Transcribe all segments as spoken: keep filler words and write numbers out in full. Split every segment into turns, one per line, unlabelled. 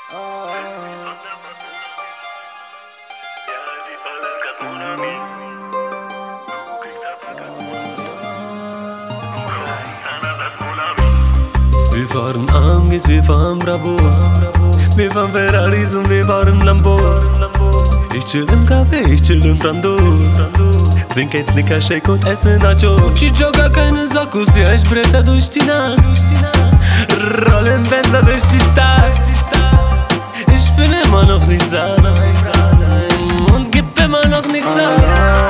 Wir fahren Amgis, wir fahren Brabos, wir fahren Ferraris und wir fahren Lambos. Ich chill im Café, ich chill im Brando, trink ein Snicker Shake und esse Nachos. Ich jogge keine Sackos, ja ich bretter durch die Nacht, roll im Benzer durch die Stadt. Ich bin immer noch nicht Sana und gib immer noch nichts an.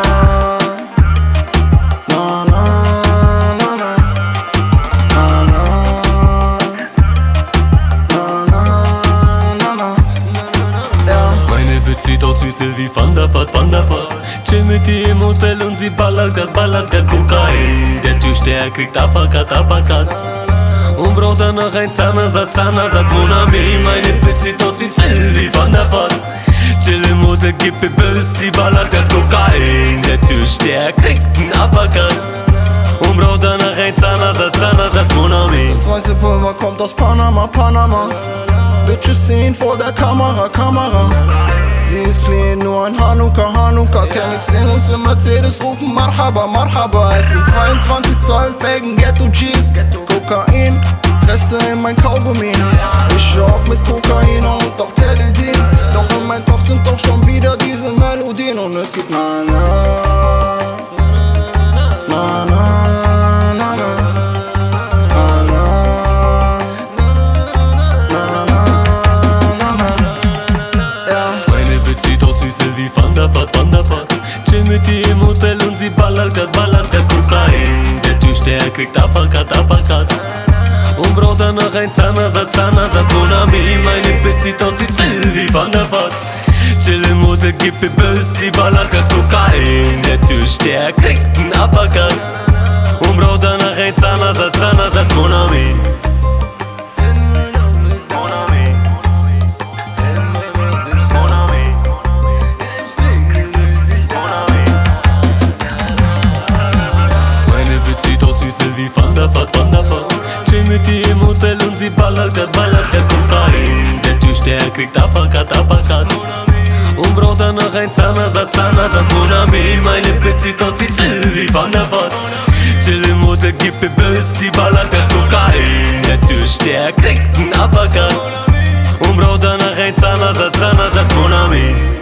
Sieht aus wie Sylvie van der Vaart, van der Vaart. Chill mit ihr im Hotel und sie ballert grad, ballert grad Kokain. Der Türsteher kriegt Uppercut, Uppercut und braucht dann noch ein Zahnersatz, Zahnersatz. Mon Ami, meine Bitch sieht aus wie Sylvie van der Vaart. Chill im Hotel, gib ihr Böse, sie ballert grad Kokain. Der Türsteher kriegt einen Uppercut und braucht dann noch ein Zahnersatz, Zahnersatz. Mon Ami.
Das weiße Pulver kommt aus Panama, Panama. Bitches sehen vor der Kamera, Kamera. Sie ist clean, nur ein Hanukkah, Hanukkah. Kenn ich sehen uns im Mercedes, rufen Marhaba, Marhaba. Es sind zweiundzwanzig Zoll, Bacon, Ghetto Cheese, Kokain, Reste in mein Kaugummi. Ich shop mit Kokain und auch Teledin. Doch in mein Kopf sind doch schon wieder diese Melodien. Und es gibt na na, na na.
Van der Vaart. Chill mit ihr im Hotel und sie ballert grad, ballert grad Kokain. Der Türsteher kriegt Uppercut, Uppercut und braucht dann noch ein Zahnersatz, Zahnersatz. Mon Ami, meine Bitch sieht aus wie Sylvie van der Vaart. Chill im Hotel, gib ihr Böse, sie ballert grad Kokain. Der Türsteher kriegt einen Uppercut und braucht dann noch ein Zahnersatz, Zahnersatz. Mon Ami. Sylvie van der Vaart, van der Vaart. Chill mit ihr im Hotel und sie ballert grad, ballert grad Kokain. Der Türsteher kriegt Uppercut, Uppercut und braucht dann noch ein Zahnersatz, Zahnersatz. Mon Ami, meine Bitch sieht aus wie Sylvie van der Vaart. Chill im Hotel, gib ihr Böse, sie ballert grad Kokain. Der Türsteher kriegt einen Uppercut und braucht dann noch ein Zahnersatz, Zahnersatz. Mon Ami.